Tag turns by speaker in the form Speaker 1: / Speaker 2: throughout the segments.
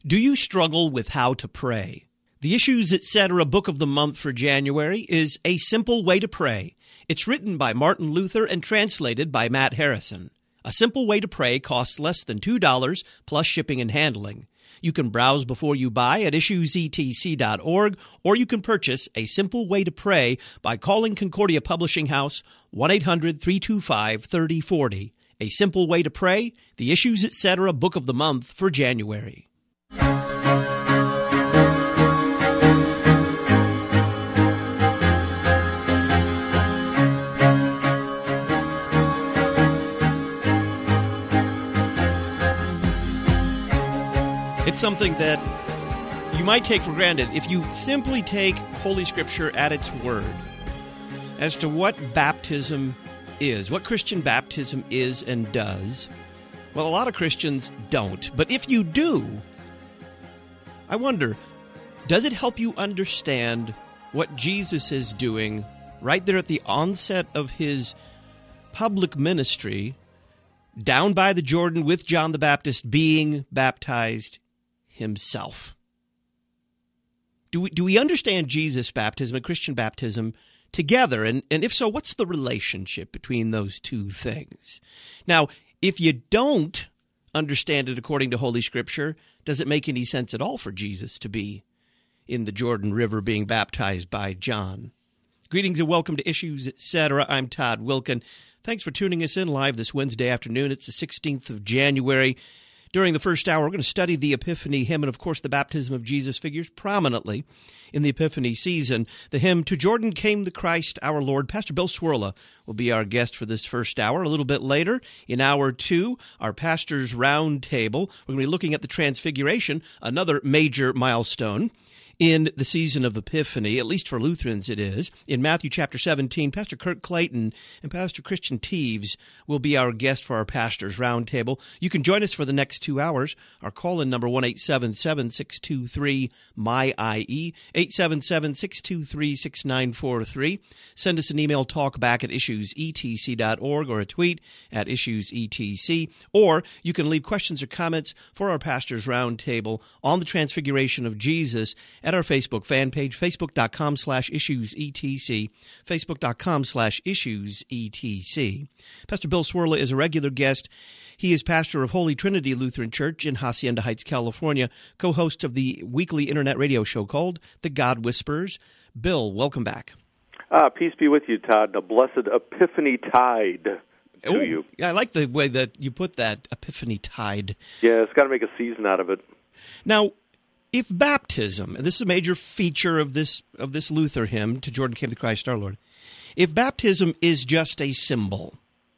Speaker 1: Do you struggle with how to pray? The Issues Etc. Book of the Month for January is A Simple Way to Pray. It's written by Martin Luther and translated by Matt Harrison. A Simple Way to Pray costs less than $2 plus shipping and handling. You can browse before you buy at issuesetc.org, or you can purchase A Simple Way to Pray by calling Concordia Publishing House 1-800-325-3040. A Simple Way to Pray, the Issues Etc. Book of the Month for January. It's something that you might take for granted if you simply take Holy Scripture at its word as to what baptism is, what Christian baptism is and does. Well, a lot of Christians don't. But if you do, I wonder, does it help you understand what Jesus is doing right there at the onset of his public ministry, down by the Jordan with John the Baptist being baptized himself? Do we understand Jesus' baptism and Christian baptism together? And if so, what's the relationship between those two things? Now, if you don't understand it according to Holy Scripture, does it make any sense at all for Jesus to be in the Jordan River being baptized by John? Greetings and welcome to Issues Etc. I'm Todd Wilken. Thanks for tuning us in live this Wednesday afternoon. It's the 16th of January. During the first hour, we're going to study the Epiphany hymn, and of course the baptism of Jesus figures prominently in the Epiphany season. The hymn, To Jordan Came the Christ Our Lord. Pastor Bill Swirla will be our guest for this first hour. A little bit later, in hour two, our Pastor's Roundtable. We're going to be looking at the Transfiguration, another major milestone in the season of Epiphany, at least for Lutherans it is. In Matthew chapter 17, Pastor Kurt Clayton and Pastor Christian Teves will be our guest for our Pastor's Roundtable. You can join us for the next 2 hours. Our call-in number, 1-877-623-MY-IE, 877-623-6943. Send us an email, talkback at issuesetc.org, or a tweet at issuesetc. Or you can leave questions or comments for our Pastor's Roundtable on the Transfiguration of Jesus at our Facebook fan page, facebook.com/issuesetc, facebook.com/issuesetc. Pastor Bill Swirla is a regular guest. He is pastor of Holy Trinity Lutheran Church in Hacienda Heights, California, co-host of the weekly internet radio show called The God Whisperers. Bill, welcome back.
Speaker 2: Peace be with you, Todd. A blessed Epiphany tide to you.
Speaker 1: I like the way that you put that, Epiphany tide.
Speaker 2: Yeah, it's got to make a season out of it.
Speaker 1: Now, if baptism, and this is a major feature of this Luther hymn, To Jordan Came the Christ Our Lord, if baptism is just a symbol,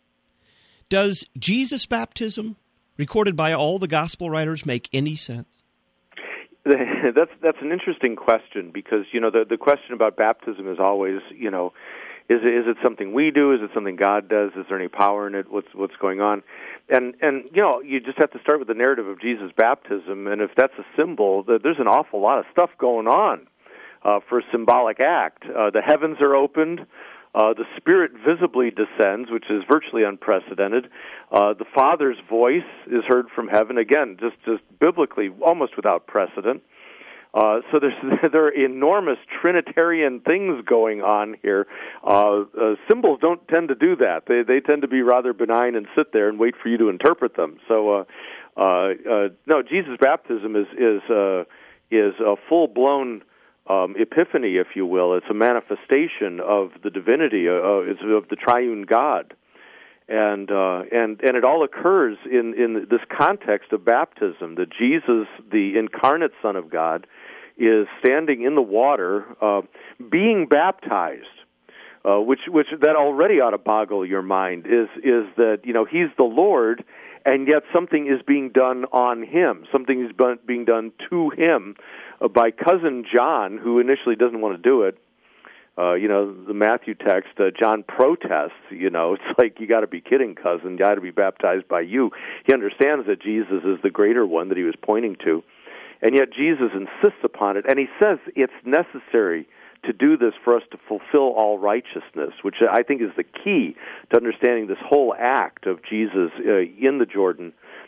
Speaker 1: does Jesus' baptism, recorded by all the gospel writers, make any sense?
Speaker 2: That's an interesting question, because the question about baptism is always is it something we do? Is it something God does? Is there any power in it? What's going on? And you just have to start with the narrative of Jesus' baptism, and if that's a symbol, there's an awful lot of stuff going on for a symbolic act. The heavens are opened. The Spirit visibly descends, which is virtually unprecedented. The Father's voice is heard from heaven, again, just biblically, almost without precedent. So there are enormous Trinitarian things going on here. Symbols don't tend to do that. They tend to be rather benign and sit there and wait for you to interpret them. So, no, Jesus' baptism is a full-blown epiphany, if you will. It's a manifestation of the divinity, of the triune God. And it all occurs in this context of baptism, that Jesus, the incarnate Son of God, is standing in the water, being baptized, which that already ought to boggle your mind, is that, he's the Lord, and yet something is being done on him, something is being done to him by cousin John, who initially doesn't want to do it. The Matthew text, John protests, it's like, you got to be kidding, cousin, you got to be baptized by you. He understands that Jesus is the greater one that he was pointing to, and yet Jesus insists upon it, and he says it's necessary to do this for us to fulfill all righteousness, which I think is the key to understanding this whole act of Jesus in the Jordan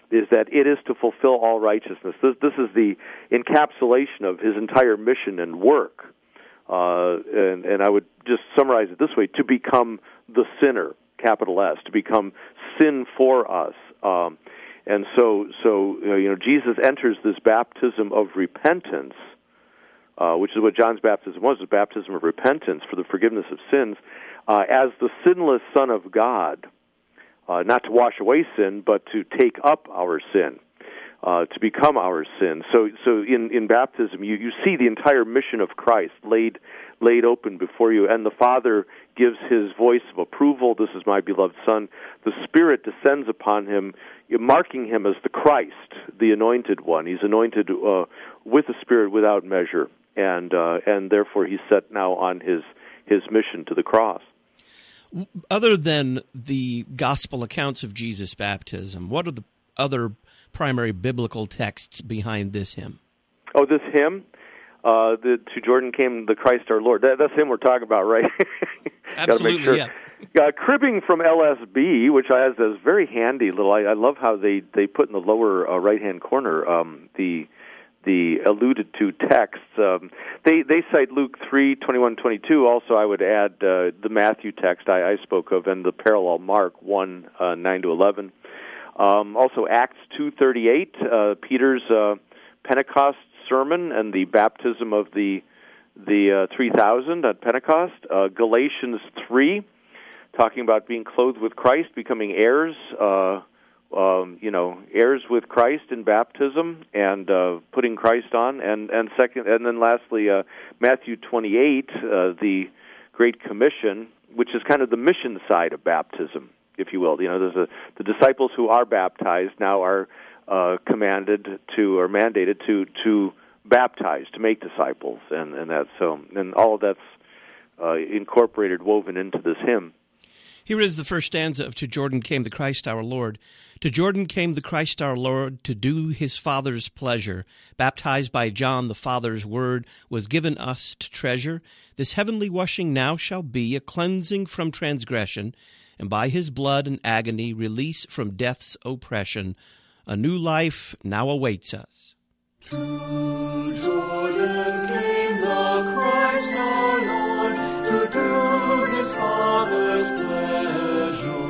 Speaker 2: is that it is to fulfill all righteousness. This is the encapsulation of his entire mission and work. And I would just summarize it this way: to become the sinner, capital S, to become sin for us. And so Jesus enters this baptism of repentance, which is what John's baptism was, a baptism of repentance for the forgiveness of sins, as the sinless Son of God, not to wash away sin, but to take up our sin, to become our sin. So in baptism, you see the entire mission of Christ laid open before you, and the Father gives his voice of approval. This is my beloved Son. The Spirit descends upon him, marking him as the Christ, the anointed one. He's anointed with the Spirit without measure, and therefore he's set now on his mission to the cross.
Speaker 1: Other than the gospel accounts of Jesus' baptism, what are the other primary biblical texts behind this hymn?
Speaker 2: Oh, this hymn? To Jordan came the Christ our Lord. That's him we're talking about, right?
Speaker 1: Absolutely,
Speaker 2: sure.
Speaker 1: yeah.
Speaker 2: Cribbing from LSB, which I have this very handy little. I love how they put in the lower right-hand corner the alluded to texts. They cite Luke 3:21-22. Also, I would add the Matthew text I spoke of, and the parallel Mark 1:9-11. Also, Acts 2:38, Peter's Pentecost sermon and the baptism of the 3,000 at Pentecost. Galatians 3, talking about being clothed with Christ, becoming heirs. Heirs with Christ in baptism and putting Christ on, and then lastly, Matthew 28, the Great Commission, which is kind of the mission side of baptism, if you will. There's the disciples who are baptized now are commanded to or mandated to baptize, to make disciples, and that's so, and all of that's incorporated, woven into this hymn.
Speaker 1: Here is the first stanza of To Jordan Came the Christ Our Lord. To Jordan came the Christ our Lord to do his Father's pleasure. Baptized by John, the Father's word was given us to treasure. This heavenly washing now shall be a cleansing from transgression, and by his blood and agony release from death's oppression. A new life now awaits us.
Speaker 3: To Jordan came the Christ our Lord to do his Father's pleasure.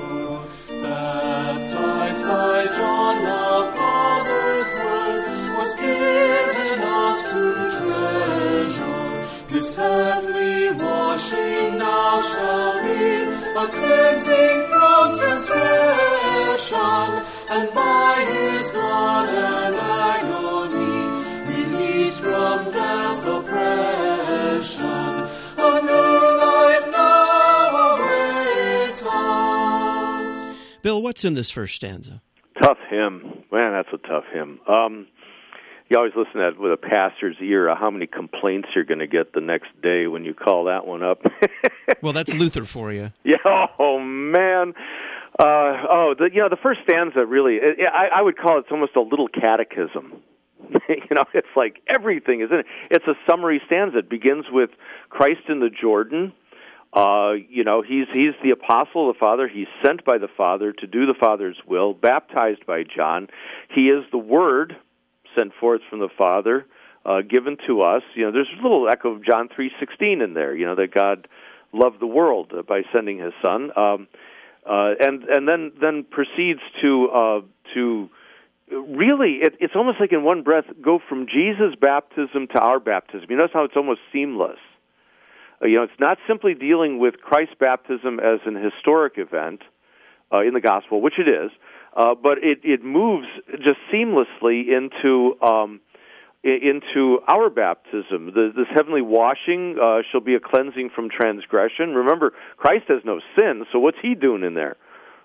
Speaker 3: Baptized by John, the Father's word was given us to treasure. This heavenly washing now shall be a cleansing from transgression, and by his blood and agony released from death's oppression. A new life now awaits us.
Speaker 1: Bill, what's in this first stanza?
Speaker 2: Tough hymn. Man, that's a tough hymn. You always listen to that with a pastor's ear, how many complaints you're going to get the next day when you call that one up.
Speaker 1: Well, that's Luther for you.
Speaker 2: Yeah, oh, man. The first stanza really, I would call it almost a little catechism. It's like everything is in it. It's a summary stanza. It begins with Christ in the Jordan. He's the apostle of the Father. He's sent by the Father to do the Father's will, baptized by John. He is the Word sent forth from the Father, given to us. There's a little echo of John 3:16 in there, that God loved the world by sending his Son. And then proceeds to really, it's almost like in one breath, go from Jesus' baptism to our baptism. You notice how it's almost seamless. It's not simply dealing with Christ's baptism as an historic event in the gospel, which it is, but it moves just seamlessly into our baptism. This heavenly washing shall be a cleansing from transgression. Remember, Christ has no sin, so what's he doing in there?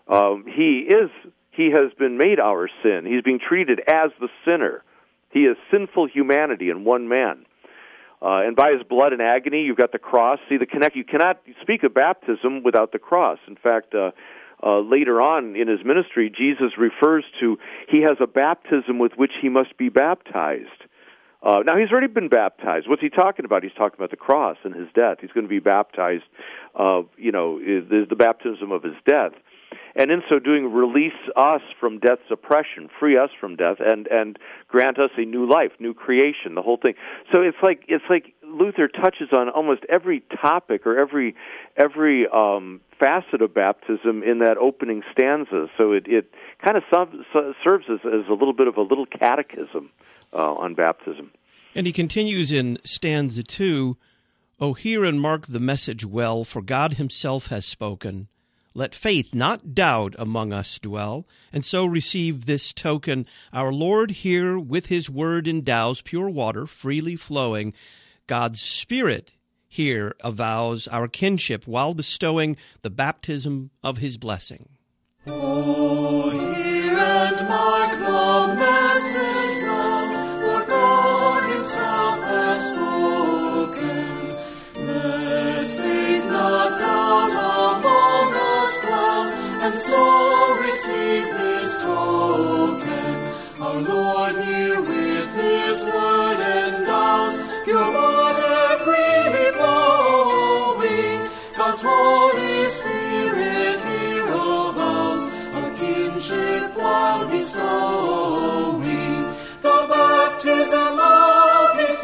Speaker 2: He has been made our sin. He's being treated as the sinner. He is sinful humanity in one man. And by his blood and agony, you've got the cross. See, you cannot speak of baptism without the cross. In fact, later on in his ministry, Jesus refers to he has a baptism with which he must be baptized. Now, he's already been baptized. What's he talking about? He's talking about the cross and his death. He's going to be baptized, the baptism of his death. and in so doing release us from death's oppression, free us from death, and grant us a new life, new creation, the whole thing. So it's like Luther touches on almost every topic or every facet of baptism in that opening stanza. So it kind of serves as a little bit of a little catechism on baptism.
Speaker 1: And he continues in stanza 2, "O hear and mark the message well, for God himself has spoken. Let faith, not doubt, among us dwell, and so receive this token. Our Lord here with his word endows pure water freely flowing. God's Spirit here avows our kinship while bestowing the baptism of his blessing."
Speaker 3: Oh, hear and mark the message well, for God himself has spoken. Let faith not doubt among us dwell, and so receive this token. Our Lord here with his word endows pure water freely flowing. God's Holy Spirit here avows our kinship while bestowing the baptism of his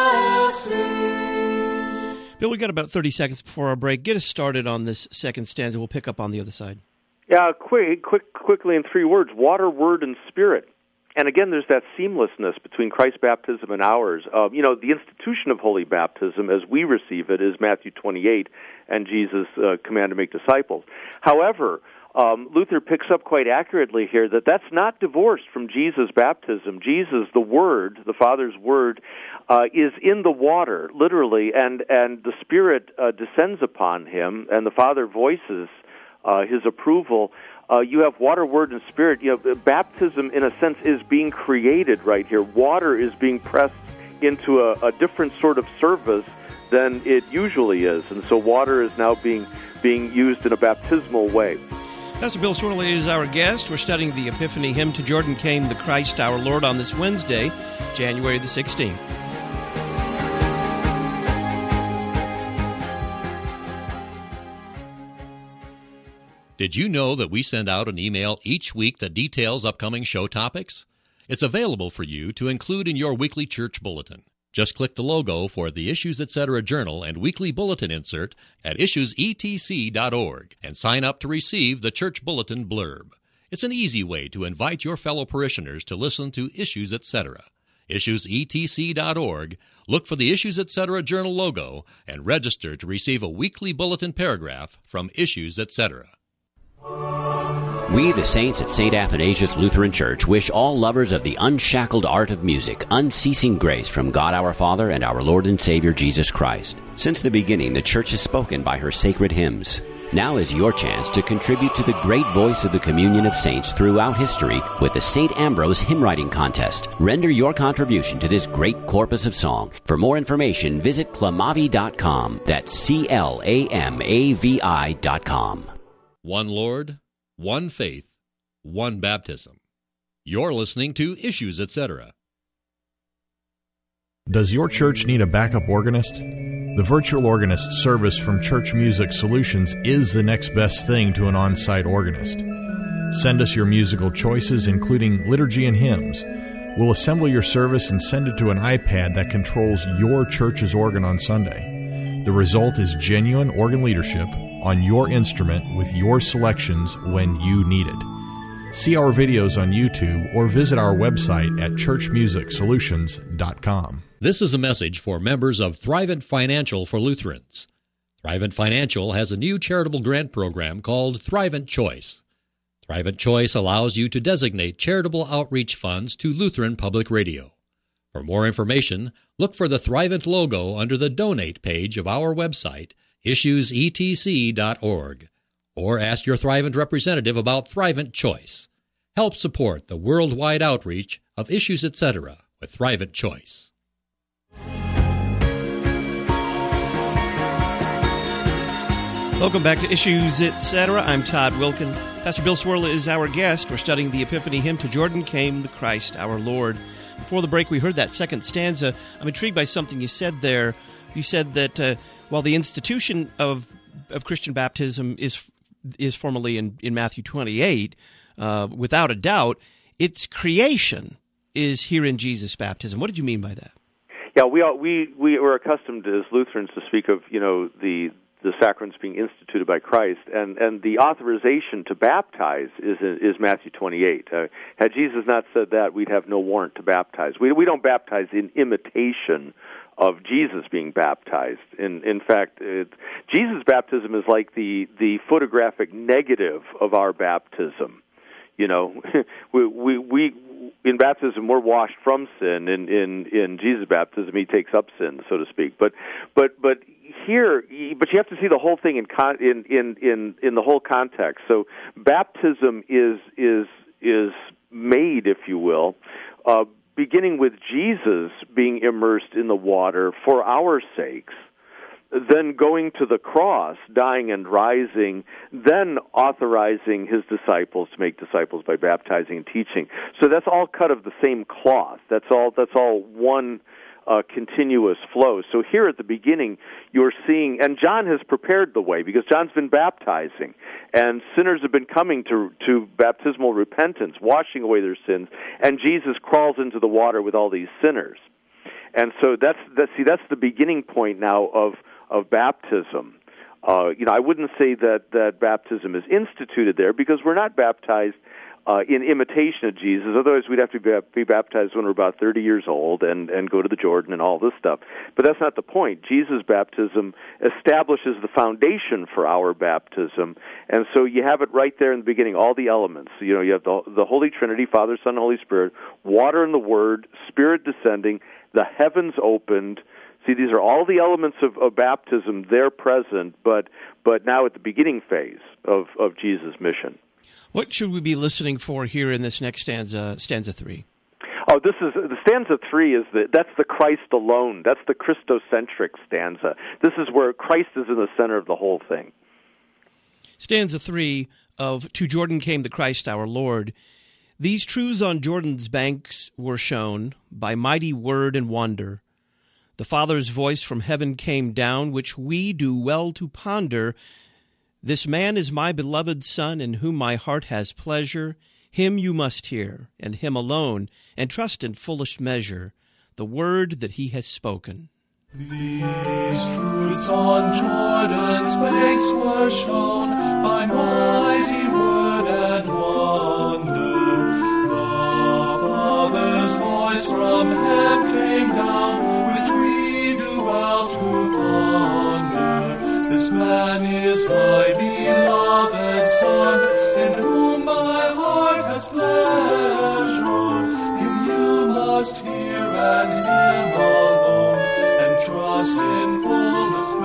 Speaker 3: blessing.
Speaker 1: Bill, we got about 30 seconds before our break. Get us started on this second stanza. We'll pick up on the other side.
Speaker 2: Yeah, quickly in 3 words: water, word, and spirit. And again, there's that seamlessness between Christ's baptism and ours. The institution of holy baptism, as we receive it, is Matthew 28 and Jesus' command to make disciples. However, Luther picks up quite accurately here that that's not divorced from Jesus' baptism. Jesus, the Word, the Father's Word, is in the water, literally, and the Spirit descends upon him, and the Father voices his approval. You have water, word, and spirit. Baptism, in a sense, is being created right here. Water is being pressed into a different sort of service than it usually is, and so water is now being used in a baptismal way.
Speaker 1: Pastor Bill Swirly is our guest. We're studying the Epiphany hymn, "To Jordan Came the Christ Our Lord," on this Wednesday, January the 16th.
Speaker 4: Did you know that we send out an email each week that details upcoming show topics? It's available for you to include in your weekly church bulletin. Just click the logo for the Issues Etc. Journal and weekly bulletin insert at issuesetc.org and sign up to receive the church bulletin blurb. It's an easy way to invite your fellow parishioners to listen to Issues Etc. Issuesetc.org, look for the Issues Etc. Journal logo, and register to receive a weekly bulletin paragraph from Issues Etc.
Speaker 5: We, the saints at St. Athanasius Lutheran Church, wish all lovers of the unshackled art of music unceasing grace from God our Father and our Lord and Savior Jesus Christ. Since the beginning, the Church has spoken by her sacred hymns. Now is your chance to contribute to the great voice of the communion of saints throughout history with the St. Ambrose Hymn Writing Contest. Render your contribution to this great corpus of song. For more information, visit clamavi.com. That's CLAMAVI.com.
Speaker 4: One Lord, one faith, one baptism. You're listening to Issues Etc.
Speaker 6: Does your church need a backup organist? The virtual organist service from Church Music Solutions is the next best thing to an on-site organist. Send us your musical choices, including liturgy and hymns. We'll assemble your service and send it to an iPad that controls your church's organ on Sunday. The result is genuine organ leadership on your instrument with your selections when you need it. See our videos on YouTube or visit our website at churchmusicsolutions.com.
Speaker 4: This is a message for members of Thrivent Financial for Lutherans. Thrivent Financial has a new charitable grant program called Thrivent Choice. Thrivent Choice allows you to designate charitable outreach funds to Lutheran Public Radio. For more information, look for the Thrivent logo under the Donate page of our website, issuesetc.org, or ask your Thrivent representative about Thrivent Choice. Help support the worldwide outreach of Issues Etc. with Thrivent Choice.
Speaker 1: Welcome back to Issues Etc. I'm Todd Wilkin. Pastor Bill Swirly is our guest. We're studying the Epiphany hymn, "To Jordan Came the Christ Our Lord." Before the break, we heard that second stanza. I'm intrigued by something you said there. You said that while the institution of Christian baptism is is formally in Matthew 28, without a doubt, its creation is here in Jesus' baptism. What did you mean by that?
Speaker 2: Yeah, we are accustomed as Lutherans to speak of, the sacraments being instituted by Christ, and the authorization to baptize is Matthew 28. Had Jesus not said that, we'd have no warrant to baptize. We don't baptize in imitation of Jesus being baptized. In fact, Jesus' baptism is like the photographic negative of our baptism. We in baptism we're washed from sin. In Jesus' baptism, he takes up sin, so to speak. But here, you have to see the whole thing in the whole context. So baptism is made, if you will, beginning with Jesus being immersed in the water for our sakes, then going to the cross, dying and rising, then authorizing his disciples to make disciples by baptizing and teaching. So that's all cut of the same cloth. That's all one continuous flow. So here at the beginning, you're seeing, and John has prepared the way, because John's been baptizing, and sinners have been coming to baptismal repentance, washing away their sins, and Jesus crawls into the water with all these sinners. And so that's the beginning point now of baptism. I wouldn't say that baptism is instituted there, because we're not baptized in imitation of Jesus. Otherwise, we'd have to be baptized when we're about 30 years old and go to the Jordan and all this stuff. But that's not the point. Jesus' baptism establishes the foundation for our baptism, and so you have it right there in the beginning, all the elements. You have the Holy Trinity, Father, Son, Holy Spirit, water and the Word, Spirit descending, the heavens opened. See, these are all the elements of baptism. They're present, but now at the beginning phase of Jesus' mission.
Speaker 1: What should we be listening for here in this next stanza 3?
Speaker 2: Oh, this is the stanza 3 that's the Christ alone. That's the Christocentric stanza. This is where Christ is in the center of the whole thing.
Speaker 1: Stanza 3 of "To Jordan Came the Christ Our Lord." These truths on Jordan's banks were shown by mighty word and wonder. The Father's voice from heaven came down, which we do well to ponder. This man is my beloved Son, in whom my heart has pleasure. Him you must hear, and him alone, and trust in fullest measure the word that he has spoken.
Speaker 3: These truths on Jordan's banks were shown by mighty word and wonder. The Father's voice from heaven came down, which we do well to ponder. This man is my beloved Son, in whom my heart has pleasure. Him you must hear, and him alone, and trust in fullest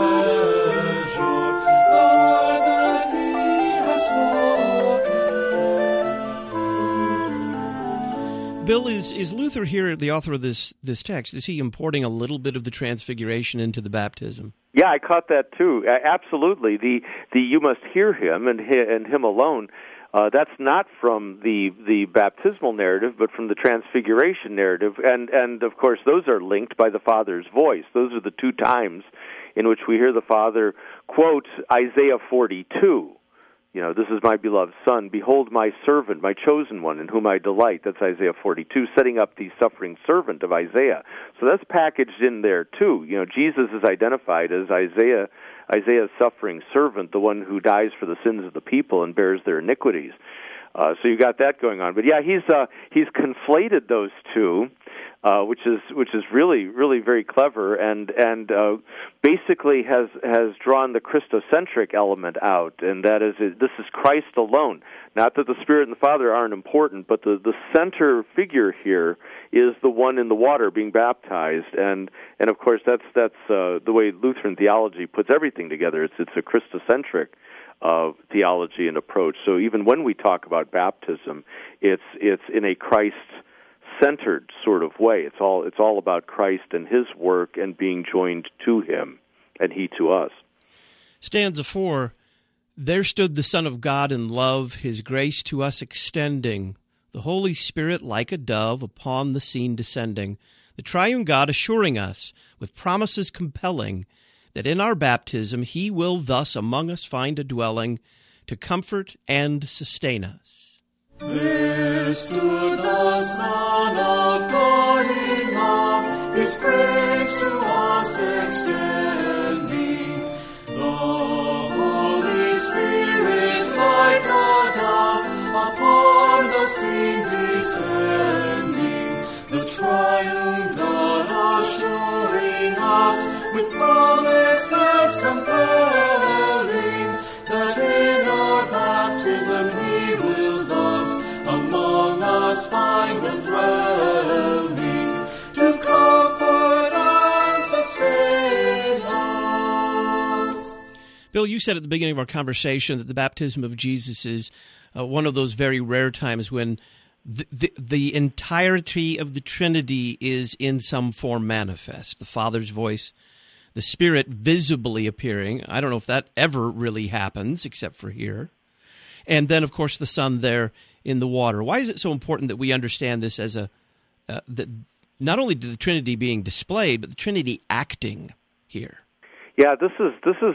Speaker 3: measure the word that he has spoken.
Speaker 1: Bill, is Luther here, the author of this text, is he importing a little bit of the transfiguration into the baptism?
Speaker 2: Yeah, I caught that too. Absolutely. The you must hear him and him alone. That's not from the baptismal narrative, but from the transfiguration narrative, and of course those are linked by the Father's voice. Those are the two times in which we hear the Father quote Isaiah 42. This is my beloved Son. Behold my servant, my chosen one, in whom I delight. That's Isaiah 42, setting up the suffering servant of Isaiah. So that's packaged in there too. Jesus is identified as Isaiah's suffering servant, the one who dies for the sins of the people and bears their iniquities. So you got that going on. But yeah, he's conflated those two, which is really, really very clever, and basically has drawn the Christocentric element out, and that is this is Christ alone. Not that the Spirit and the Father aren't important, but the center figure here is the one in the water being baptized, and of course that's the way Lutheran theology puts everything together. It's a Christocentric theology and approach. So even when we talk about baptism, it's in a Christ-centered sort of way. It's all about Christ and his work and being joined to him and he to us.
Speaker 1: Stanza 4, there stood the Son of God in love, his grace to us extending, the Holy Spirit like a dove upon the scene descending, the triune God assuring us with promises compelling that in our baptism he will thus among us find a dwelling, to comfort and sustain us.
Speaker 3: There stood the Son of God in love, his praise to us extending. The Holy Spirit like a dove upon the scene descending, the triune God assuring us with promises compelling, that in our baptism he will thus among us find a dwelling, to comfort and sustain us.
Speaker 1: Bill, you said at the beginning of our conversation that the baptism of Jesus is one of those very rare times when the entirety of the Trinity is in some form manifest. The Father's voice, the Spirit visibly appearing. I don't know if that ever really happens except for here. And then, of course, the Son there in the water. Why is it so important that we understand this as not only the Trinity being displayed, but the Trinity acting here?
Speaker 2: Yeah, this is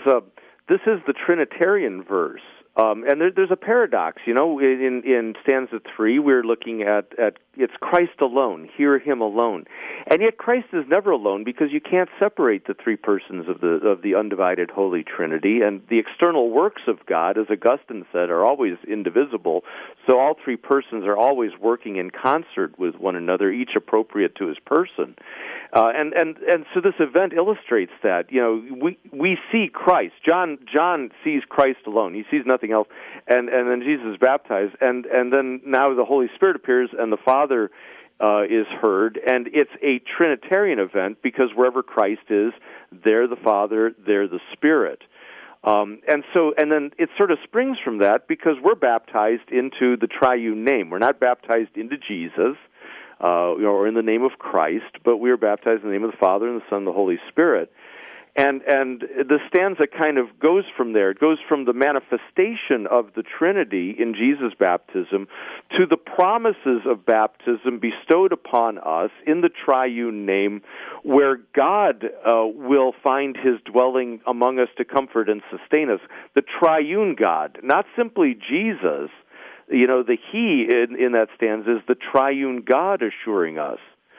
Speaker 2: the Trinitarian verse. And there's a paradox, in stanza 3, we're looking at it's Christ alone, hear him alone. And yet Christ is never alone, because you can't separate the three persons of the undivided Holy Trinity, and the external works of God, as Augustine said, are always indivisible. So all three persons are always working in concert with one another, each appropriate to his person. And so this event illustrates that. We see Christ. John sees Christ alone. He sees nothing else. And then Jesus is baptized. And then now the Holy Spirit appears, and the Father is heard. And it's a Trinitarian event, because wherever Christ is, there the Father, there the Spirit. And then it sort of springs from that, because we're baptized into the triune name. We're not baptized into Jesus, or in the name of Christ, but we are baptized in the name of the Father and the Son and the Holy Spirit. And the stanza kind of goes from there. It goes from the manifestation of the Trinity in Jesus' baptism to the promises of baptism bestowed upon us in the triune name, where God will find his dwelling among us to comfort and sustain us. The triune God, not simply Jesus. The he in that stanza is the triune God assuring us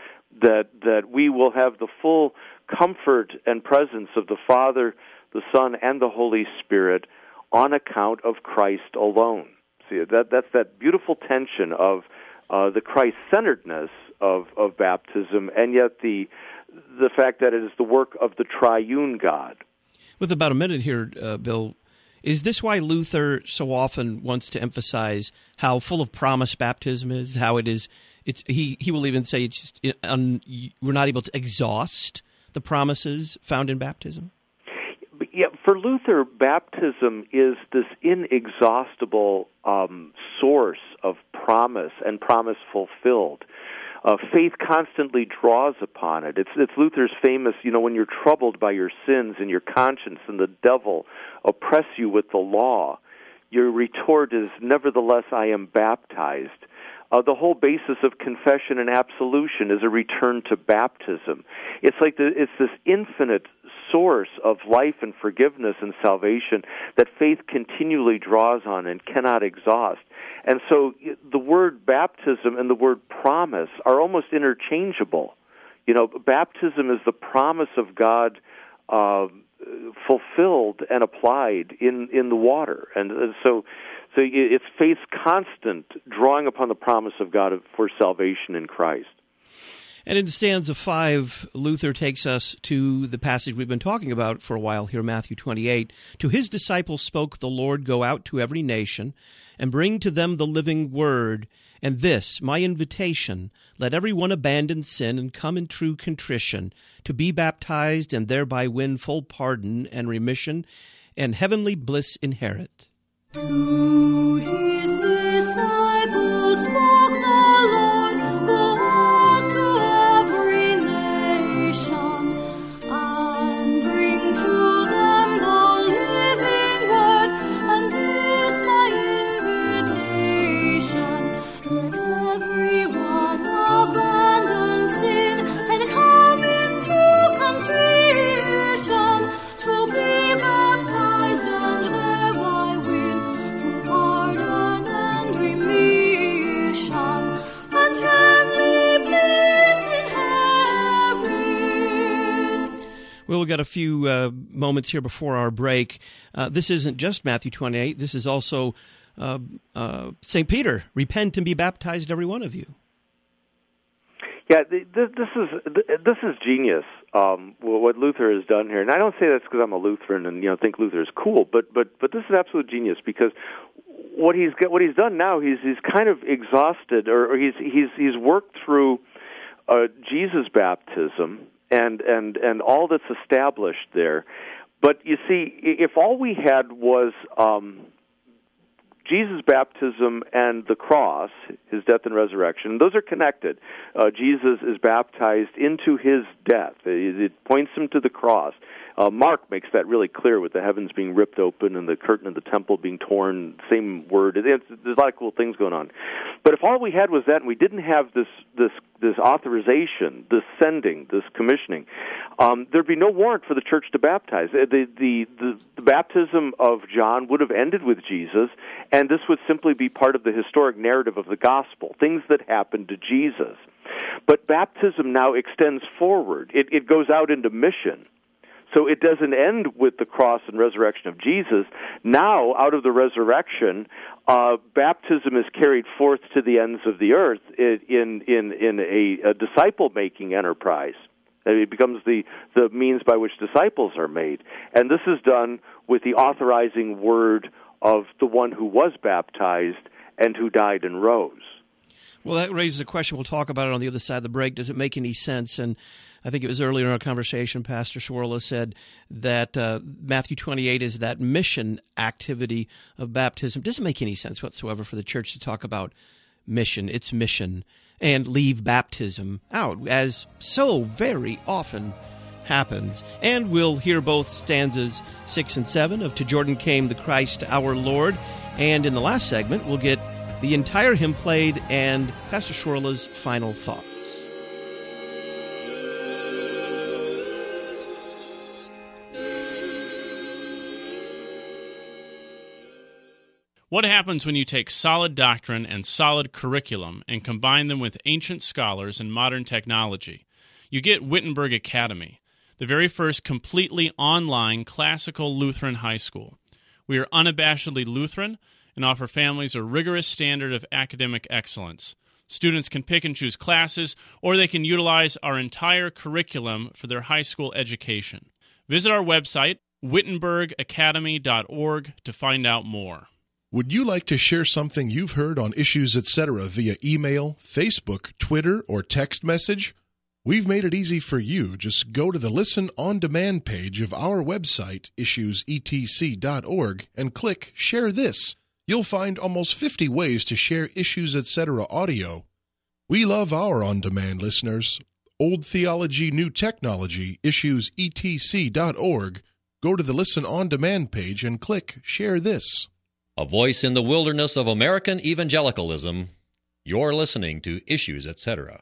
Speaker 2: that we will have the full comfort and presence of the Father, the Son, and the Holy Spirit on account of Christ alone. See, that's that beautiful tension of the Christ-centeredness of baptism, and yet the fact that it is the work of the triune God.
Speaker 1: With about a minute here, Bill, is this why Luther so often wants to emphasize how full of promise baptism is? How it is? He will even say we're not able to exhaust the promises found in baptism.
Speaker 2: Yeah, for Luther, baptism is this inexhaustible source of promise and promise fulfilled. Faith constantly draws upon it. It's Luther's famous, when you're troubled by your sins and your conscience and the devil oppress you with the law, your retort is, nevertheless, I am baptized. The whole basis of confession and absolution is a return to baptism. It's like it's this infinite source of life and forgiveness and salvation that faith continually draws on and cannot exhaust. And so the word baptism and the word promise are almost interchangeable. Baptism is the promise of God fulfilled and applied in the water. And so it's faith's constant drawing upon the promise of God for salvation in Christ.
Speaker 1: And in stanza 5, Luther takes us to the passage we've been talking about for a while here, Matthew 28. To his disciples spoke the Lord, go out to every nation and bring to them the living word. And this, my invitation, let every one abandon sin and come in true contrition, to be baptized and thereby win full pardon and remission and heavenly bliss inherit.
Speaker 3: To his disciples spoke the Lord, go out to every nation, and bring to them the living word, and this my invitation, let every one abandon sin, and come into contrition, to be baptized and thereby win
Speaker 1: Well, we've got a few moments here before our break. This isn't just Matthew 28. This is also St. Peter. Repent and be baptized, every one of you.
Speaker 2: Yeah, this is genius. What Luther has done here, and I don't say that's because I'm a Lutheran and think Luther is cool, but this is absolute genius, because what he's done now, he's kind of exhausted, or he's worked through Jesus' baptism and all that's established there. But you see, if all we had was Jesus' baptism and the cross, his death and resurrection, those are connected. Jesus is baptized into his death. It points him to the cross. Mark makes that really clear, with the heavens being ripped open and the curtain of the temple being torn, same word. There's a lot of cool things going on. But if all we had was that, and we didn't have this authorization, this sending, this commissioning, there'd be no warrant for the church to baptize. The baptism of John would have ended with Jesus, and this would simply be part of the historic narrative of the gospel, things that happened to Jesus. But baptism now extends forward. It goes out into mission. So it doesn't end with the cross and resurrection of Jesus. Now, out of the resurrection, baptism is carried forth to the ends of the earth in a disciple-making enterprise. It becomes the means by which disciples are made. And this is done with the authorizing word of the one who was baptized and who died and rose.
Speaker 1: Well, that raises a question. We'll talk about it on the other side of the break. Does it make any sense? And I think it was earlier in our conversation, Pastor Swerla said that Matthew 28 is that mission activity of baptism. It doesn't make any sense whatsoever for the church to talk about its mission, and leave baptism out, as so very often happens. And we'll hear both stanzas 6 and 7 of To Jordan Came the Christ Our Lord. And in the last segment, we'll get the entire hymn played and Pastor Swerla's final thoughts.
Speaker 7: What happens when you take solid doctrine and solid curriculum and combine them with ancient scholars and modern technology? You get Wittenberg Academy, the very first completely online classical Lutheran high school. We are unabashedly Lutheran and offer families a rigorous standard of academic excellence. Students can pick and choose classes, or they can utilize our entire curriculum for their high school education. Visit our website, wittenbergacademy.org, to find out more.
Speaker 8: Would you like to share something you've heard on Issues Etc. via email, Facebook, Twitter, or text message? We've made it easy for you. Just go to the Listen On Demand page of our website, issuesetc.org, and click Share This. You'll find almost 50 ways to share Issues Etc. audio. We love our on-demand listeners. Old Theology, New Technology, issuesetc.org. Go to the Listen On Demand page and click Share This.
Speaker 4: A voice in the wilderness of American evangelicalism. You're listening to Issues Etc.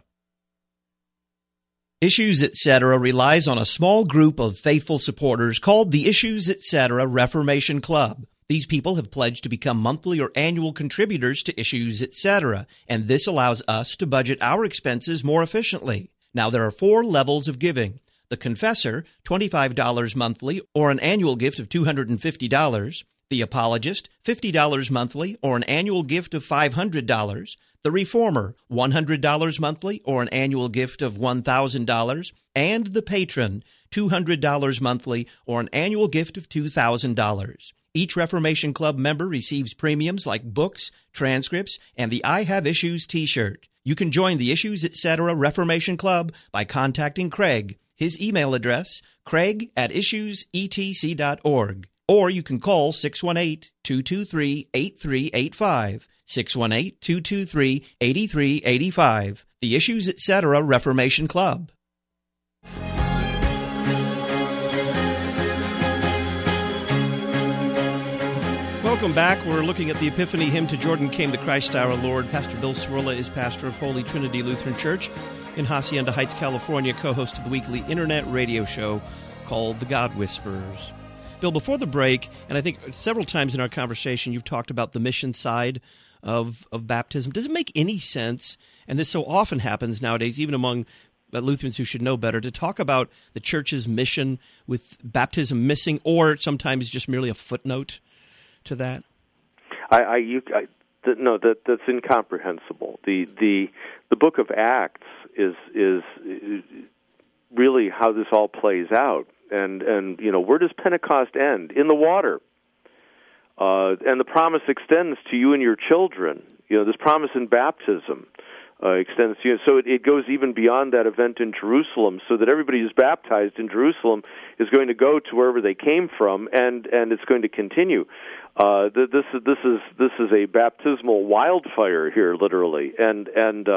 Speaker 1: Issues Etc. relies on a small group of faithful supporters called the Issues Etc. Reformation Club. These people have pledged to become monthly or annual contributors to Issues Etc., and this allows us to budget our expenses more efficiently. Now, there are 4 levels of giving. The Confessor, $25 monthly or an annual gift of $250. The Apologist, $50 monthly or an annual gift of $500. The Reformer, $100 monthly or an annual gift of $1,000. And the Patron, $200 monthly or an annual gift of $2,000. Each Reformation Club member receives premiums like books, transcripts, and the I Have Issues t-shirt. You can join the Issues Etc. Reformation Club by contacting Craig. His email address, craig@issuesetc.org. Or you can call 618-223-8385, 618-223-8385, the Issues Etc. Reformation Club. Welcome back. We're looking at the Epiphany hymn, To Jordan Came the Christ Our Lord. Pastor Bill Swerla is pastor of Holy Trinity Lutheran Church in Hacienda Heights, California, co-host of the weekly internet radio show called The God Whisperers. Bill, before the break, and I think several times in our conversation, you've talked about the mission side of baptism. Does it make any sense, and this so often happens nowadays, even among Lutherans who should know better, to talk about the Church's mission with baptism missing, or sometimes just merely a footnote to that?
Speaker 2: No, that's incomprehensible. The book of Acts is really how this all plays out. And where does Pentecost end? In the water. And the promise extends to you and your children. This promise in baptism extends to you. So it goes even beyond that event in Jerusalem, so that everybody who's baptized in Jerusalem is going to go to wherever they came from, and it's going to continue. This is a baptismal wildfire here, literally, and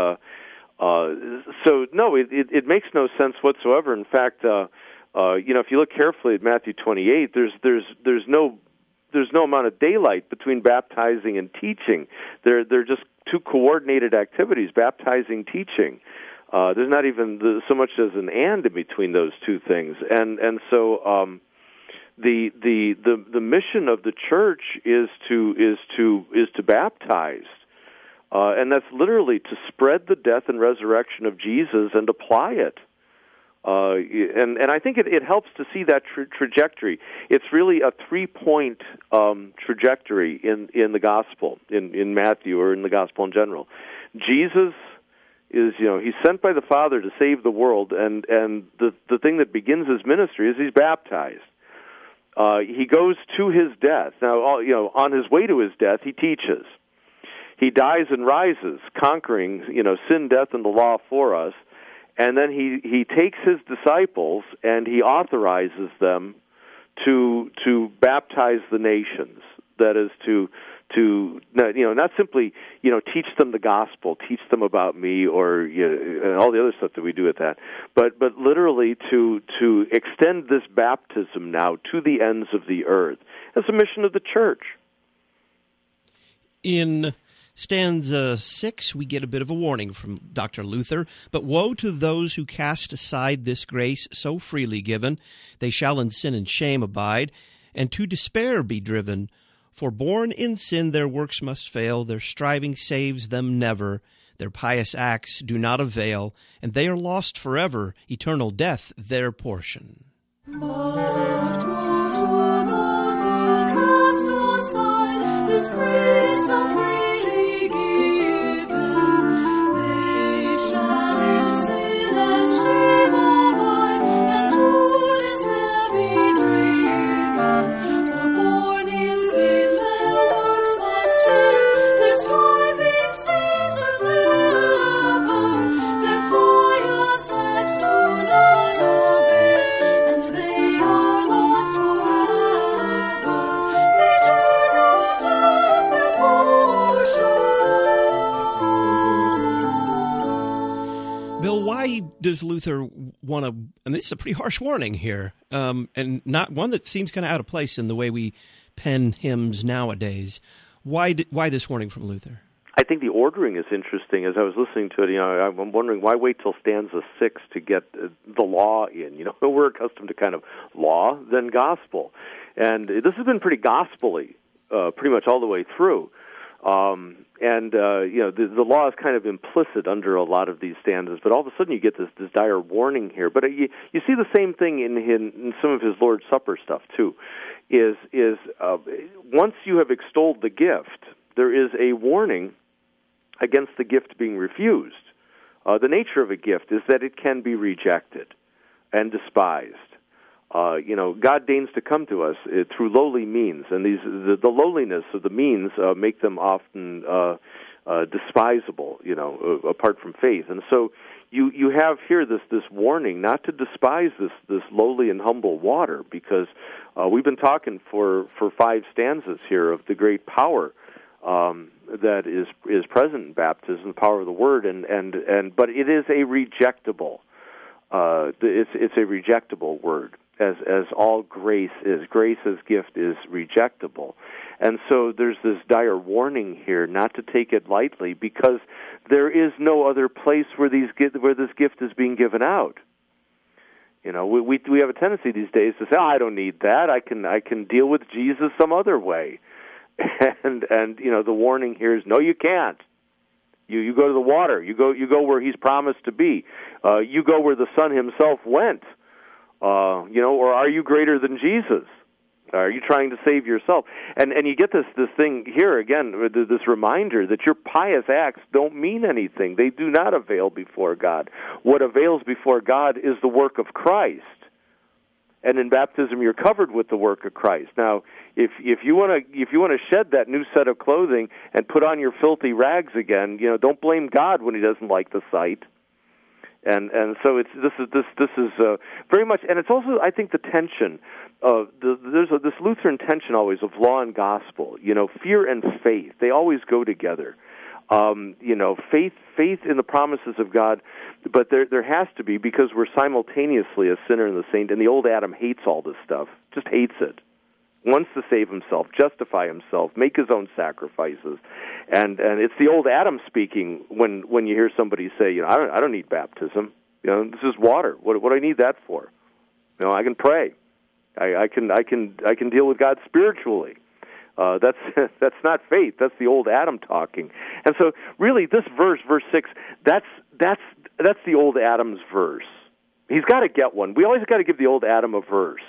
Speaker 2: so no, it makes no sense whatsoever. In fact, if you look carefully at Matthew 28, there's no amount of daylight between baptizing and teaching. They're just two coordinated activities, baptizing, teaching. There's not even so much as an and in between those two things, and so the mission of the church is to baptize, and that's literally to spread the death and resurrection of Jesus and apply it. And I think it helps to see that trajectory. It's really a 3-point trajectory in the gospel, in Matthew, or in the gospel in general. Jesus is, he's sent by the Father to save the world, and the thing that begins his ministry is he's baptized. He goes to his death. Now, on his way to his death, he teaches. He dies and rises, conquering, sin, death, and the law for us. And then he takes his disciples and he authorizes them to baptize the nations. That is to not simply teach them the gospel, teach them about me, or and all the other stuff that we do with that, but literally to extend this baptism now to the ends of the earth. That's the mission of the church.
Speaker 1: In stanza 6, we get a bit of a warning from Dr. Luther. But woe to those who cast aside this grace so freely given. They shall in sin and shame abide, and to despair be driven. For born in sin their works must fail, their striving saves them never. Their pious acts do not avail, and they are lost forever, eternal death their portion.
Speaker 3: But woe to those who cast aside this grace so freely given. They shall in sin and shame abide, and to despair be driven. For born in sin their works must fail, their striving saves them never. Their pious acts do not avail, and they are lost forever. Eternal death their portion.
Speaker 1: Bill, why does Luther want to, and this is a pretty harsh warning here, and not one that seems kind of out of place in the way we pen hymns nowadays. Why this warning from Luther?
Speaker 2: I think the ordering is interesting. As I was listening to it, I'm wondering, why wait till stanza 6 to get the law in? We're accustomed to kind of law, then gospel. And this has been pretty gospel-y, pretty much all the way through. The law is kind of implicit under a lot of these stanzas, but all of a sudden you get this dire warning here. But you see the same thing in some of his Lord's Supper stuff, too, is once you have extolled the gift, there is a warning against the gift being refused. The nature of a gift is that it can be rejected and despised. God deigns to come to us through lowly means, and the lowliness of the means make them often despisable, apart from faith. And so you have here this warning not to despise this lowly and humble water, because we've been talking for 5 stanzas here of the great power that is present in baptism, the power of the Word, but it is a rejectable. It's a rejectable word, as all grace is. Grace as gift is rejectable. And so there's this dire warning here not to take it lightly, because there is no other place where this gift is being given out. We have a tendency these days to say, I don't need that. I can deal with Jesus some other way. And the warning here is, no, you can't. You go to the water. You go where he's promised to be. You go where the Son himself went. Or are you greater than Jesus? Are you trying to save yourself? And you get this thing here again, this reminder that your pious acts don't mean anything. They do not avail before God. What avails before God is the work of Christ. And in baptism, you're covered with the work of Christ. Now, if you want to shed that new set of clothing and put on your filthy rags again, don't blame God when He doesn't like the sight. And so this is very much, and it's also, I think, the tension of there's this Lutheran tension always of law and gospel. Fear and faith, they always go together. Faith in the promises of God, but there has to be, because we're simultaneously a sinner and the saint, and the old Adam hates all this stuff, just hates it, wants to save himself, justify himself, make his own sacrifices, and it's the old Adam speaking when you hear somebody say, I don't need baptism, this is water. What do I need that for? I can pray, I can deal with God spiritually. That's not faith. That's the old Adam talking. And so, really, this verse 6, that's the old Adam's verse. He's got to get one. We always got to give the old Adam a verse,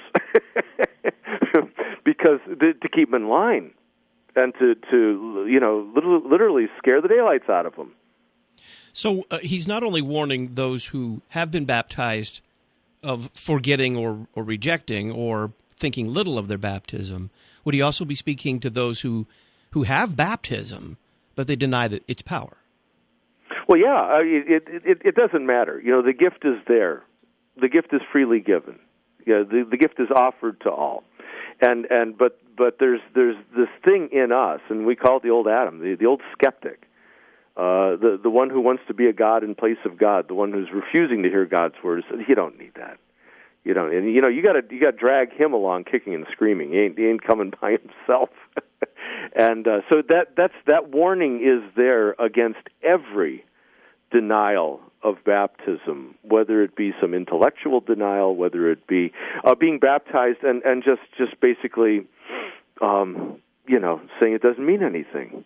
Speaker 2: because to keep him in line, and to literally scare the daylights out of him.
Speaker 1: So he's not only warning those who have been baptized of forgetting or rejecting or thinking little of their baptism. Would he also be speaking to those who have baptism, but they deny that its power? Well, yeah, it doesn't matter. The gift is there. The gift is freely given. The gift is offered to all. But there's this thing in us, and we call it the old Adam, the old skeptic, the one who wants to be a god in place of God, the one who's refusing to hear God's words. You don't need that. You got to drag him along, kicking and screaming. He ain't coming by himself. And so that warning is there against every denial of baptism, whether it be some intellectual denial, whether it be being baptized and just basically, saying it doesn't mean anything.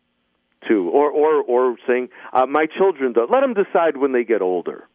Speaker 1: Or saying my children, let them decide when they get older.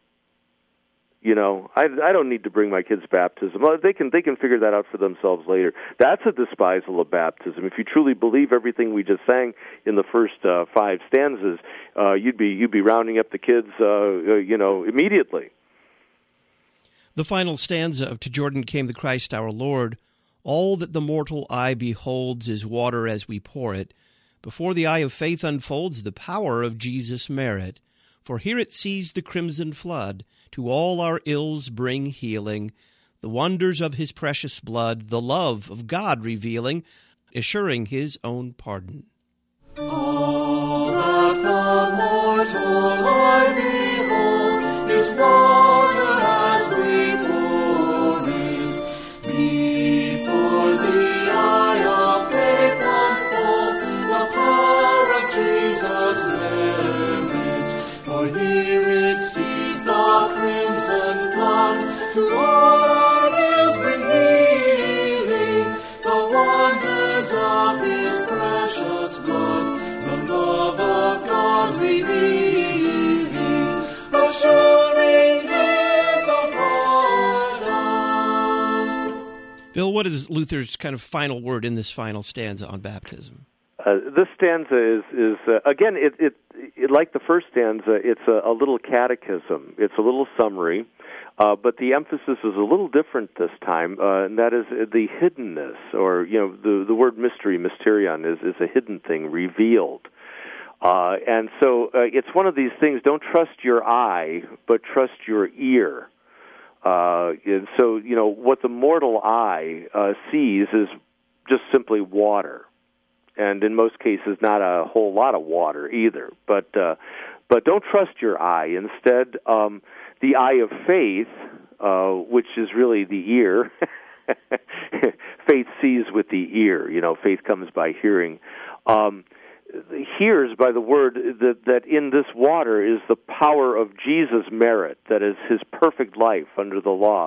Speaker 1: I don't need to bring my kids baptism. They can figure that out for themselves later. That's a despisal of baptism. If you truly believe everything we just sang in the first 5 stanzas, you'd be rounding up the kids, immediately. The final stanza of "To Jordan Came the Christ our Lord," all that the mortal eye beholds is water as we pour it. Before the eye of faith unfolds the power of Jesus' merit. For here it sees the crimson flood, to all our ills bring healing, the wonders of his precious blood, the love of God revealing, assuring his own pardon.
Speaker 3: All that the mortal eye beholds is water as we pour it. Before the eye of faith unfolds the power of Jesus' merit. For here it sees the crimson flood, to all our ills bring healing, the wonders of his precious blood, the love of God revealing, assuring his own pardon.
Speaker 1: Bill, what is Luther's kind of final word in this final stanza on baptism?
Speaker 2: This stanza is again, it like the first stanza, it's a little catechism. It's a little summary, but the emphasis is a little different this time, and that is the hiddenness, or the word mystery, mysterion, is a hidden thing, revealed. And so it's one of these things, don't trust your eye, but trust your ear. And so, what the mortal eye sees is just simply water. And in most cases, not a whole lot of water either. But don't trust your eye. Instead, the eye of faith, which is really the ear, faith sees with the ear. Faith comes by hearing. Hears by the word that in this water is the power of Jesus' merit, that is his perfect life under the law,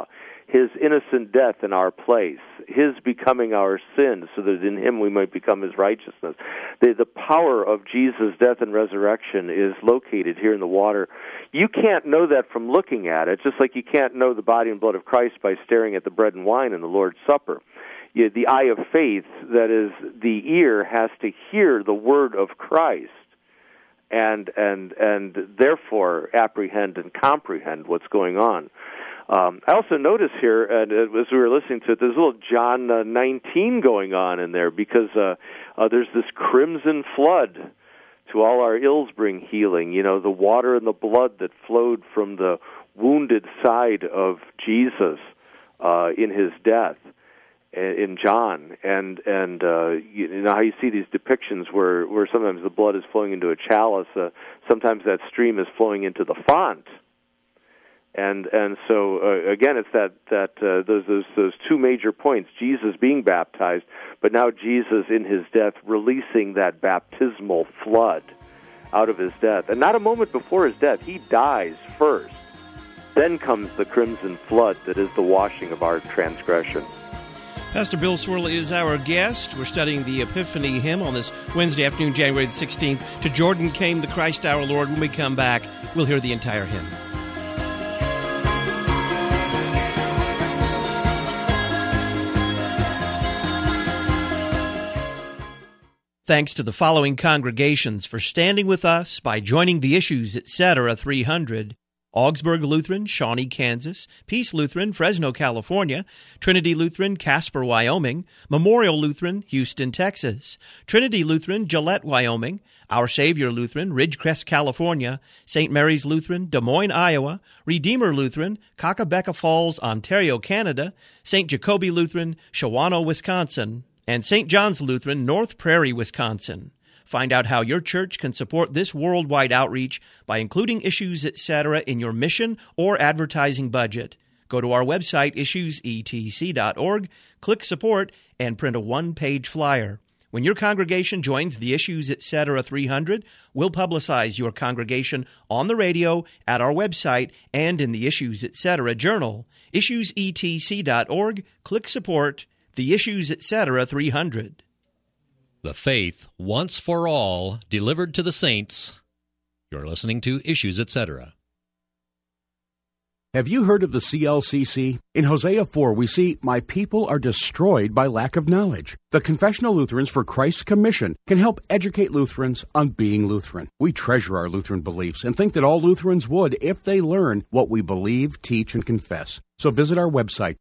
Speaker 2: his innocent death in our place, his becoming our sin, so that in him we might become his righteousness. The power of Jesus' death and resurrection is located here in the water. You can't know that from looking at it, just like you can't know the body and blood of Christ by staring at the bread and wine in the Lord's Supper. The eye of faith, that is, the ear, has to hear the word of Christ and therefore apprehend and comprehend what's going on. I also notice here, as we were listening to it, there's a little John 19 going on in there, because there's this crimson flood. To all our ills bring healing. The water and the blood that flowed from the wounded side of Jesus in his death in John, and you know how you see these depictions where sometimes the blood is flowing into a chalice, sometimes that stream is flowing into the font, and so again it's those two major points: Jesus being baptized, but now Jesus in his death releasing that baptismal flood out of his death, and not a moment before his death, he dies first. Then comes the crimson flood that is the washing of our transgression.
Speaker 1: Pastor Bill Swirl is our guest. We're studying the Epiphany hymn on this Wednesday afternoon, January the 16th. To Jordan came the Christ our Lord. When we come back, we'll hear the entire hymn. Thanks to the following congregations for standing with us by joining the Issues, Etc. 300. Augsburg Lutheran, Shawnee, Kansas; Peace Lutheran, Fresno, California; Trinity Lutheran, Casper, Wyoming; Memorial Lutheran, Houston, Texas; Trinity Lutheran, Gillette, Wyoming; Our Savior Lutheran, Ridgecrest, California; St. Mary's Lutheran, Des Moines, Iowa; Redeemer Lutheran, Kakabeka Falls, Ontario, Canada; St. Jacobi Lutheran, Shawano, Wisconsin; and St. John's Lutheran, North Prairie, Wisconsin. Find out how your church can support this worldwide outreach by including Issues, Etc. in your mission or advertising budget. Go to our website, issuesetc.org, click Support, and print a one-page flyer. When your congregation joins the Issues, Etc. 300, we'll publicize your congregation on the radio, at our website, and in the Issues, Etc. journal. Issuesetc.org, click Support, the Issues, Etc. 300.
Speaker 4: The faith, once for all, delivered to the saints. You're listening to Issues, Etc.
Speaker 9: Have you heard of the CLCC? In Hosea 4, we see, "My people are destroyed by lack of knowledge." The Confessional Lutherans for Christ's Commission can help educate Lutherans on being Lutheran. We treasure our Lutheran beliefs and think that all Lutherans would if they learn what we believe, teach, and confess. So visit our website,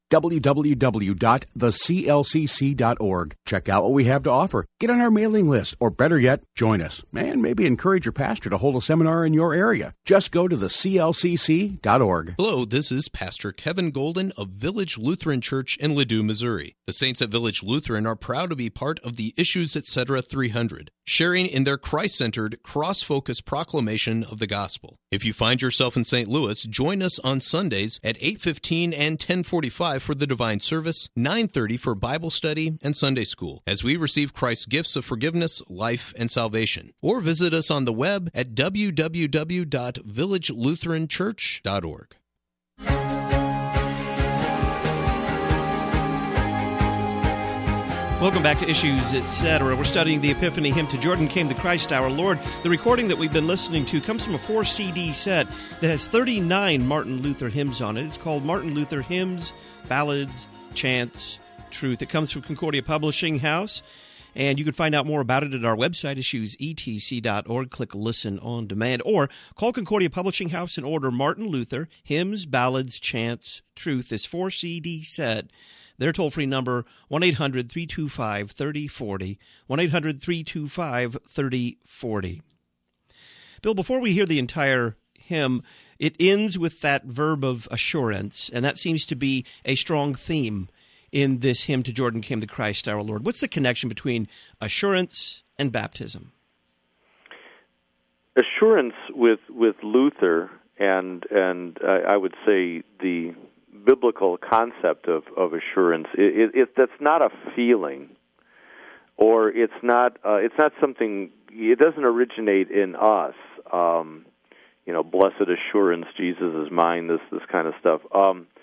Speaker 9: www.theclcc.org. Check out what we have to offer. Get on our mailing list, or better yet, join us. And maybe encourage your pastor to hold a seminar in your area. Just go to theclcc.org.
Speaker 10: Hello, this is Pastor Kevin Golden of Village Lutheran Church in Ladue, Missouri. The saints at Village Lutheran are proud to be part of the Issues, Etc. 300, sharing in their Christ-centered, cross-focused proclamation of the gospel. If you find yourself in St. Louis, join us on Sundays at 8:15 and 10:45 for the Divine Service, 9:30 for Bible study and Sunday School, as we receive Christ's gifts of forgiveness, life, and salvation. Or visit us on the web at www.villagelutheranchurch.org.
Speaker 1: Welcome back to Issues, Etc. We're studying the Epiphany hymn, To Jordan Came the Christ our Lord. The recording that we've been listening to comes from a 4-CD set that has 39 Martin Luther hymns on it. It's called Martin Luther Hymns, Ballads, Chants, Truth. It comes from Concordia Publishing House, and you can find out more about it at our website, issuesetc.org. Click Listen on Demand, or call Concordia Publishing House and order Martin Luther Hymns, Ballads, Chants, Truth, this 4-CD set. Their toll-free number, 1-800-325-3040, 1-800-325-3040. Bill, before we hear the entire hymn, it ends with that verb of assurance, and that seems to be a strong theme in this hymn, To Jordan Came the Christ our Lord. What's the connection between assurance and baptism?
Speaker 2: Assurance with Luther and I would say the biblical concept of assurance, that's not a feeling, or it's not something. It doesn't originate in us. Blessed assurance, Jesus is mine. This kind of stuff.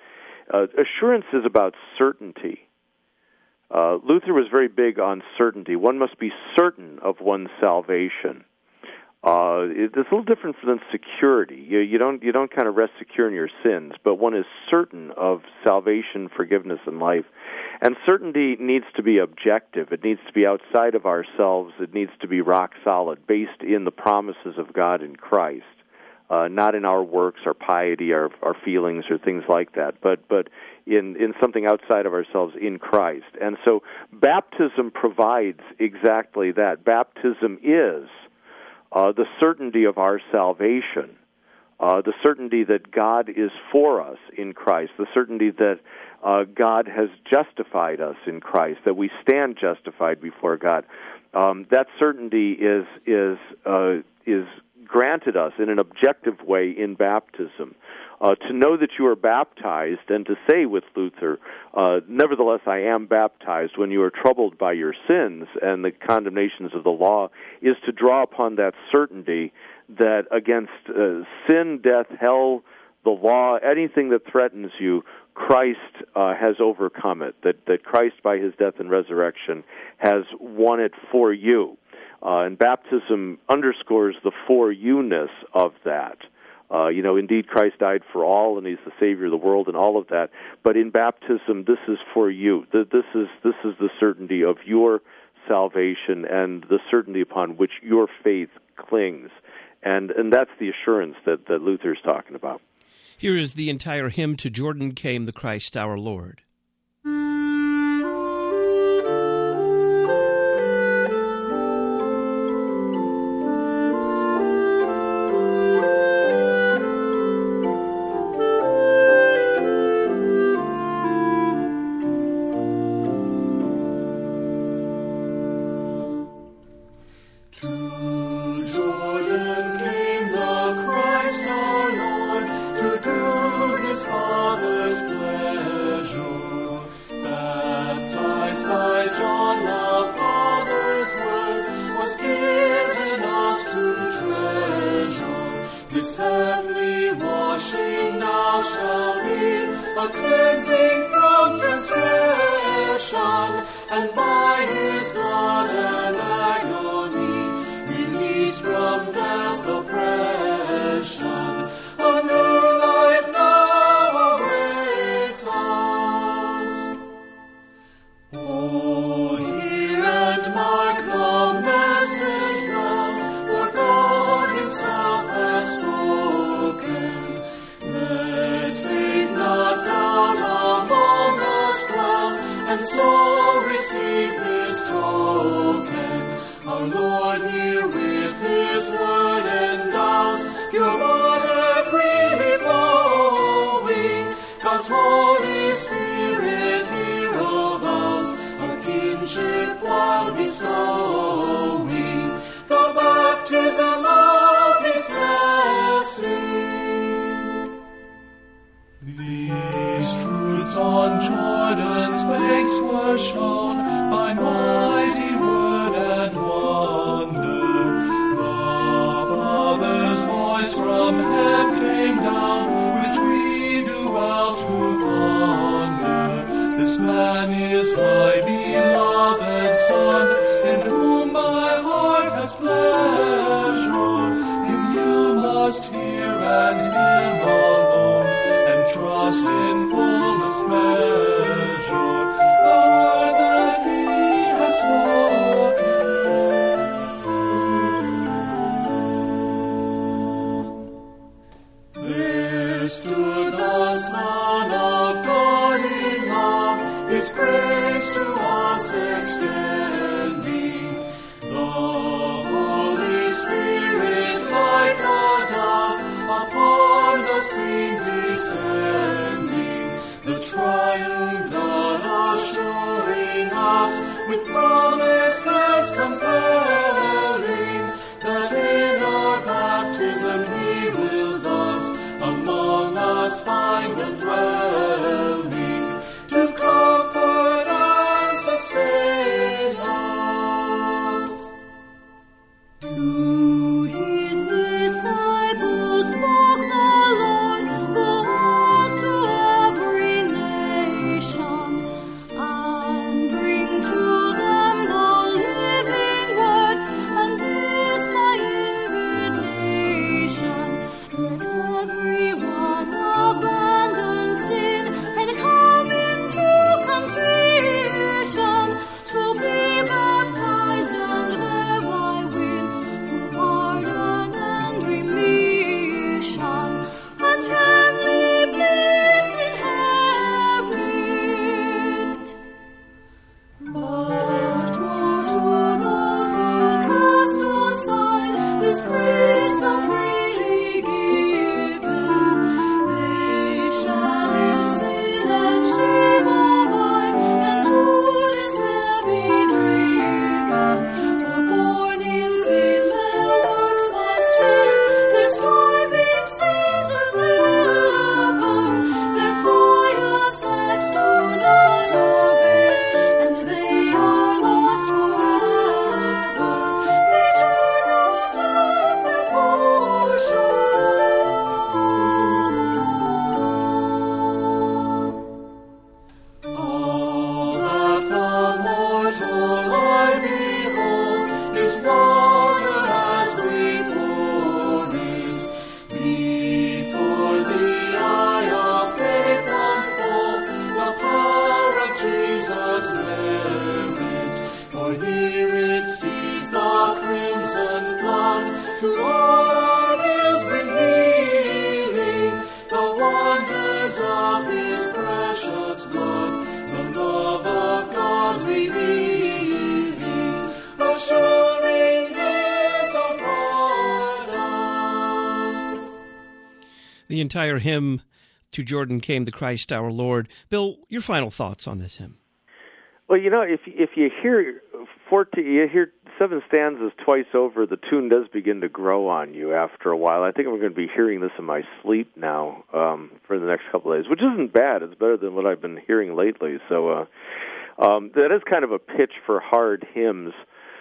Speaker 2: Assurance is about certainty. Luther was very big on certainty. One must be certain of one's salvation. It's a little different than security. You don't kind of rest secure in your sins, but one is certain of salvation, forgiveness, and life. And certainty needs to be objective. It needs to be outside of ourselves. It needs to be rock solid, based in the promises of God in Christ, not in our works, our piety, our feelings, or things like that, but in something outside of ourselves in Christ. And so baptism provides exactly that. Baptism is the certainty of our salvation, the certainty that God is for us in Christ, the certainty that God has justified us in Christ, that we stand justified before God. That certainty is granted us in an objective way in baptism. To know that you are baptized and to say with Luther, nevertheless I am baptized, when you are troubled by your sins and the condemnations of the law, is to draw upon that certainty that against sin, death, hell, the law, anything that threatens you, Christ has overcome it, that Christ by his death and resurrection has won it for you. And baptism underscores the for you-ness of that. Indeed, Christ died for all, and he's the Savior of the world, and all of that. But in baptism, this is for you. This is the certainty of your salvation and the certainty upon which your faith clings, and that's the assurance that Luther's talking about.
Speaker 1: Here is the entire hymn, "To Jordan Came the Christ Our Lord."
Speaker 3: On Jordan's banks were shown by mighty word and wonder. The Father's voice from heaven came down, which we do well to ponder. This man is my beloved Son, in whom my heart has pleasure. Him you must hear and him alone, and trust in fullness measure the word that he has spoken. There stood the Son of God in love, his praise to us extending. The Holy Spirit like a dove upon the scene descending, the triune God assuring us with promises compelling, that in our baptism he will thus among us find a dwelling, to comfort and sustain us. To his disciples spoke the Lord, go out to every nation. For here it sees the crimson flood, to all our ills bring healing, the wonders of his precious blood, the love of God revealing, assuring his pardon.
Speaker 1: The entire hymn, "To Jordan Came the Christ Our Lord." Bill, your final thoughts on this hymn?
Speaker 2: Well, if you hear 7 stanzas twice over, the tune does begin to grow on you after a while. I think I'm going to be hearing this in my sleep now for the next couple of days, which isn't bad. It's better than what I've been hearing lately. So that is kind of a pitch for hard hymns,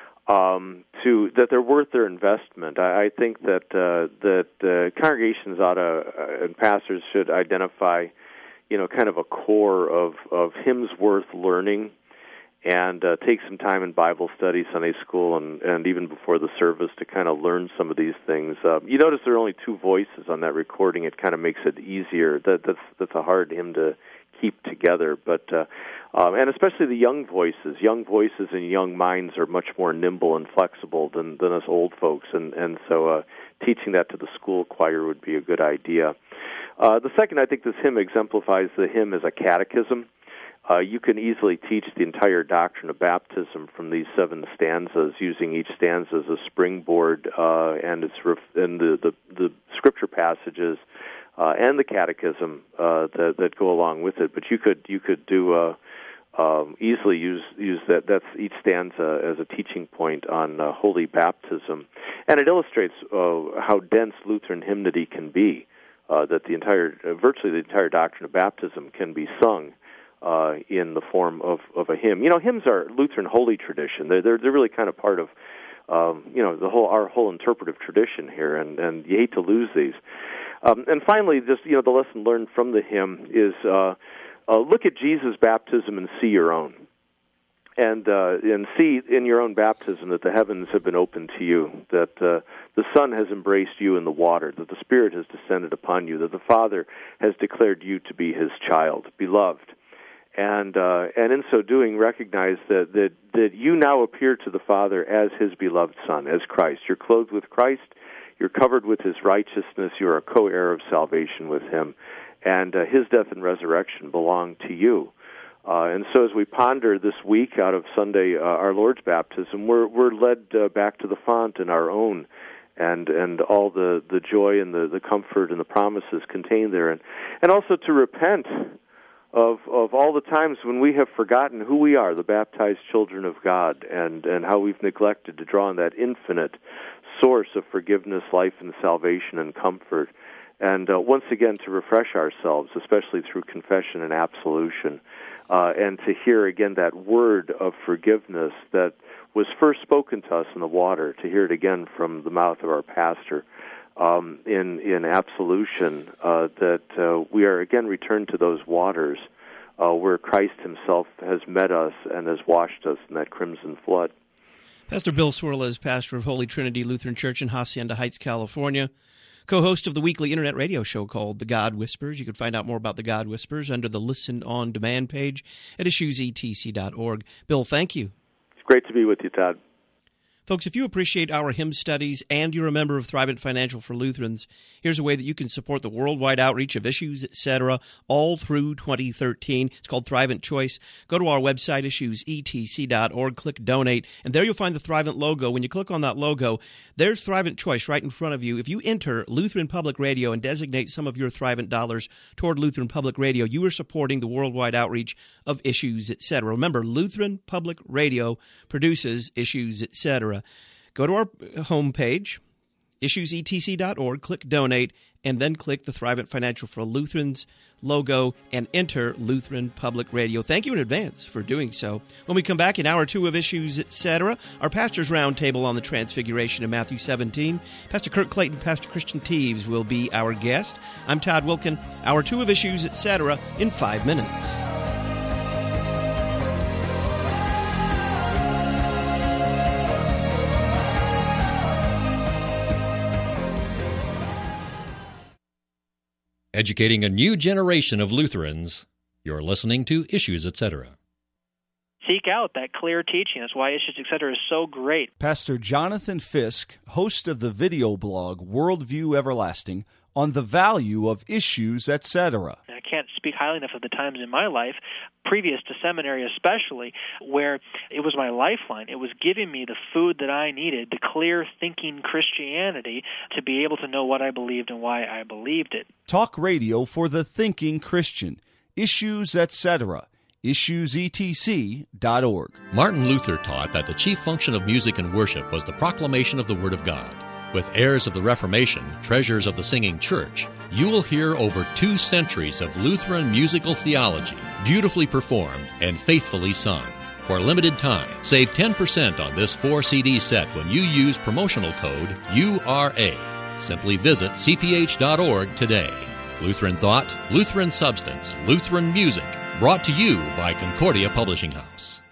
Speaker 2: that they're worth their investment. I think that congregations ought to and pastors should identify, kind of a core of hymns worth learning, and take some time in Bible study, Sunday school, and even before the service to kind of learn some of these things. You notice there are only 2 voices on that recording. It kind of makes it easier. That's a hard hymn to keep together, but and especially the young voices and young minds are much more nimble and flexible than us old folks, and so teaching that to the school choir would be a good idea. The second, I think this hymn exemplifies the hymn as a catechism. You can easily teach the entire doctrine of baptism from these 7 stanzas, using each stanza as a springboard, and the scripture passages and the catechism that go along with it. But you could do easily use that. That's each stanza as a teaching point on holy baptism, and it illustrates how dense Lutheran hymnody can be. That virtually the entire doctrine of baptism can be sung in the form of a hymn. Hymns are Lutheran holy tradition. They're really kind of part of our whole interpretive tradition here, and you hate to lose these. And finally, just the lesson learned from the hymn is look at Jesus' baptism and see your own, and see in your own baptism that the heavens have been opened to you, that the Son has embraced you in the water, that the Spirit has descended upon you, that the Father has declared you to be His child, beloved. And in so doing, recognize that you now appear to the Father as His beloved Son, as Christ. You're clothed with Christ. You're covered with His righteousness. You're a co-heir of salvation with Him. And His death and resurrection belong to you. And so as we ponder this week out of Sunday, our Lord's baptism, we're led back to the font in our own, and all the joy and the comfort and the promises contained there. And also to repent of all the times when we have forgotten who we are, the baptized children of God, and how we've neglected to draw on that infinite source of forgiveness, life, and salvation and comfort. And once again to refresh ourselves, especially through confession and absolution, and to hear again that word of forgiveness that was first spoken to us in the water, to hear it again from the mouth of our pastor. In absolution, that we are again returned to those waters where Christ Himself has met us and has washed us in that crimson flood.
Speaker 1: Pastor Bill Cwirla is pastor of Holy Trinity Lutheran Church in Hacienda Heights, California, co-host of the weekly internet radio show called The God Whispers. You can find out more about The God Whispers under the Listen on Demand page at issuesetc.org. Bill, thank you.
Speaker 2: It's great to be with you, Todd.
Speaker 1: Folks, if you appreciate our hymn studies and you're a member of Thrivent Financial for Lutherans, here's a way that you can support the worldwide outreach of Issues, etc., all through 2013. It's called Thrivent Choice. Go to our website, issuesetc.org, click Donate, and there you'll find the Thrivent logo. When you click on that logo, there's Thrivent Choice right in front of you. If you enter Lutheran Public Radio and designate some of your Thrivent dollars toward Lutheran Public Radio, you are supporting the worldwide outreach of Issues, etc. Remember, Lutheran Public Radio produces Issues, etc. Go to our homepage, issuesetc.org, click Donate, and then click the Thrivent Financial for Lutherans logo and enter Lutheran Public Radio. Thank you in advance for doing so. When we come back in Hour 2 of Issues, etc., our Pastor's Roundtable on the Transfiguration in Matthew 17, Pastor Kirk Clayton, Pastor Christian Teeves will be our guest. I'm Todd Wilkin. Hour 2 of Issues, etc., in 5 minutes.
Speaker 4: Educating a new generation of Lutherans. You're listening to Issues, etc.
Speaker 11: seek out that clear teaching. That's why Issues, Etc. is so great.
Speaker 12: Pastor Jonathan Fisk, host of the video blog Worldview Everlasting, on the value of Issues, Etc.
Speaker 11: I can't speak highly enough of the times in my life, previous to seminary especially, where it was my lifeline. It was giving me the food that I needed, the clear thinking Christianity, to be able to know what I believed and why I believed it.
Speaker 12: Talk radio for the thinking Christian. Issues, Etc. IssuesETC.org.
Speaker 4: Martin Luther taught that the chief function of music and worship was the proclamation of the Word of God. With heirs of the Reformation, treasures of the singing church, you will hear over 2 centuries of Lutheran musical theology, beautifully performed and faithfully sung. For a limited time, save 10% on this 4-CD set when you use promotional code URA. Simply visit cph.org today. Lutheran Thought, Lutheran Substance, Lutheran Music, brought to you by Concordia Publishing House.